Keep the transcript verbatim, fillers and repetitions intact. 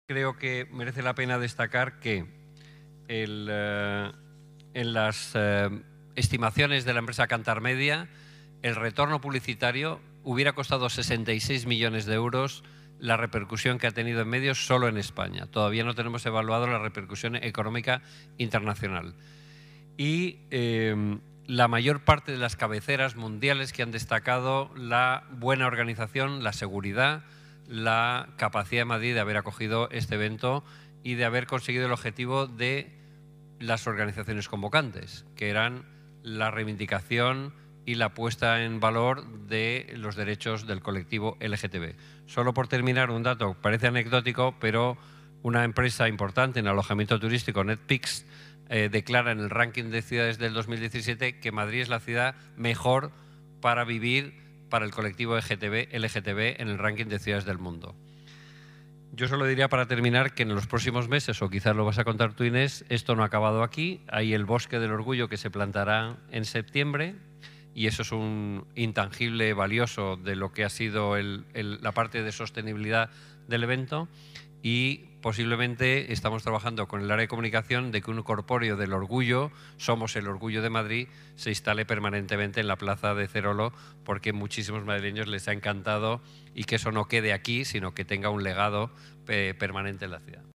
Creo que merece la pena destacar que el, eh, en las eh, estimaciones de la empresa Kantar Media, el retorno publicitario hubiera costado sesenta y seis millones de euros la repercusión que ha tenido en medios solo en España. Todavía no tenemos evaluado la repercusión económica internacional. Y eh, la mayor parte de las cabeceras mundiales que han destacado la buena organización, la seguridad, la capacidad de Madrid de haber acogido este evento y de haber conseguido el objetivo de las organizaciones convocantes, que eran la reivindicación y la puesta en valor de los derechos del colectivo L G T B. Solo por terminar, un dato parece anecdótico, pero una empresa importante en alojamiento turístico, Netpix, eh, declara en el ranking de ciudades del dos mil diecisiete que Madrid es la ciudad mejor para vivir para el colectivo L G T B en el ranking de ciudades del mundo. Yo solo diría para terminar que en los próximos meses, o quizás lo vas a contar tú, Inés, esto no ha acabado aquí. Hay el Bosque del Orgullo que se plantará en septiembre y eso es un intangible valioso de lo que ha sido el, el, la parte de sostenibilidad del evento. Y posiblemente estamos trabajando con el área de comunicación de que un corpóreo del orgullo, Somos el Orgullo de Madrid, se instale permanentemente en la plaza de Cerolo, porque muchísimos madrileños les ha encantado y que eso no quede aquí, sino que tenga un legado eh, permanente en la ciudad.